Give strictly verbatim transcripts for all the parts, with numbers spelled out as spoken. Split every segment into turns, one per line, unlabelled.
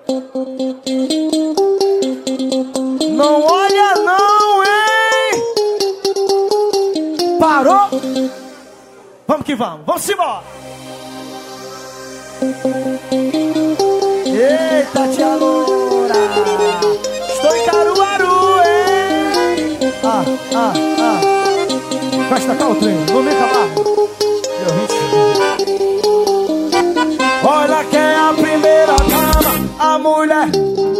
Não olha não, hein? Parou? Vamos que vamos, vamos embora. Eita, tia loura, estou em Caruaru, hein? Ah, ah, ah. Vai estacar o trem, não me calar. Olha quem é a primeira dama, a mulher.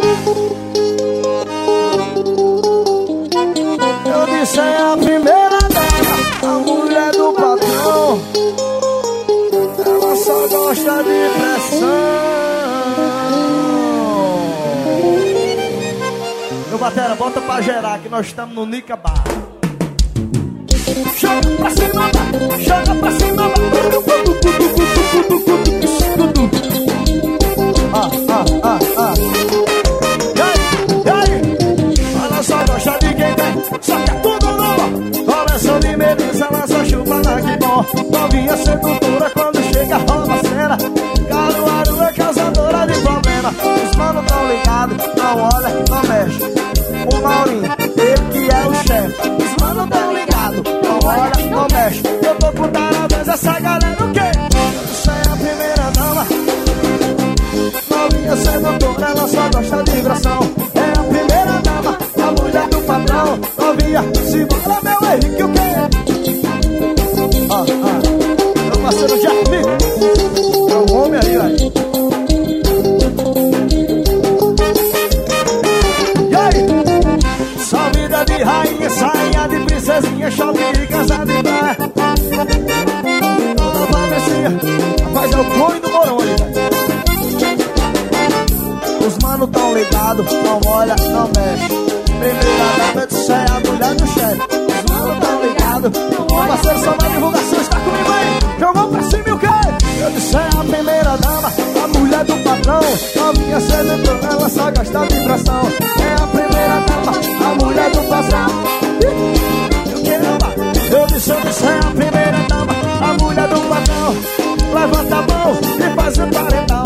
Eu disse é a primeira dama, a mulher do patrão. Ela só gosta de pressão. Meu batera, bota pra gerar que nós estamos no Nica Bar. Joga pra cima, joga pra cima. Ah, ah, ah, ah. E aí, e aí? Ela só gosta de quem tem, só que é tudo nova. Coleção de melissa, ela só chupa na que bom. Novinha sedutora quando chega rouba a cena. Caruaru é causadora de problema. Os manos tão ligados, não olha, não mexe. O Maurinho, ele que é o chefe. Os manos tão ligados, não olha, não mexe. Eu tô com taradez, essa galera o quê? Isso é a primeira dama. Novinha sedutora, ela só gosta de vibração. É a primeira dama, a mulher do patrão. Novinha, se bora meu Henrique, o quê? Ah, ah, meu parceiro de amigo. É um homem aí, aí. E aí? Só vida de rainha, sainha de princesinha, shopping de casa de praia. Toda pavecinha, rapaz, é o clone do Morão aí, velho. Os mano tão ligados, não olha, não mexe. Primeira dama, eu disse é a mulher do chefe. Os mano tão ligados, não olha. Parceiro, só na divulgação, está comigo aí. Jogou pra cima e o quê? Eu disse é a primeira dama, a mulher do patrão. Novinha sedutora, ela só gosta de vibração. É a primeira dama, a mulher do patrão. E o que não vai? Eu disse, eu disse é a primeira dama, a mulher do patrão. Levanta a mão e faz um paredão.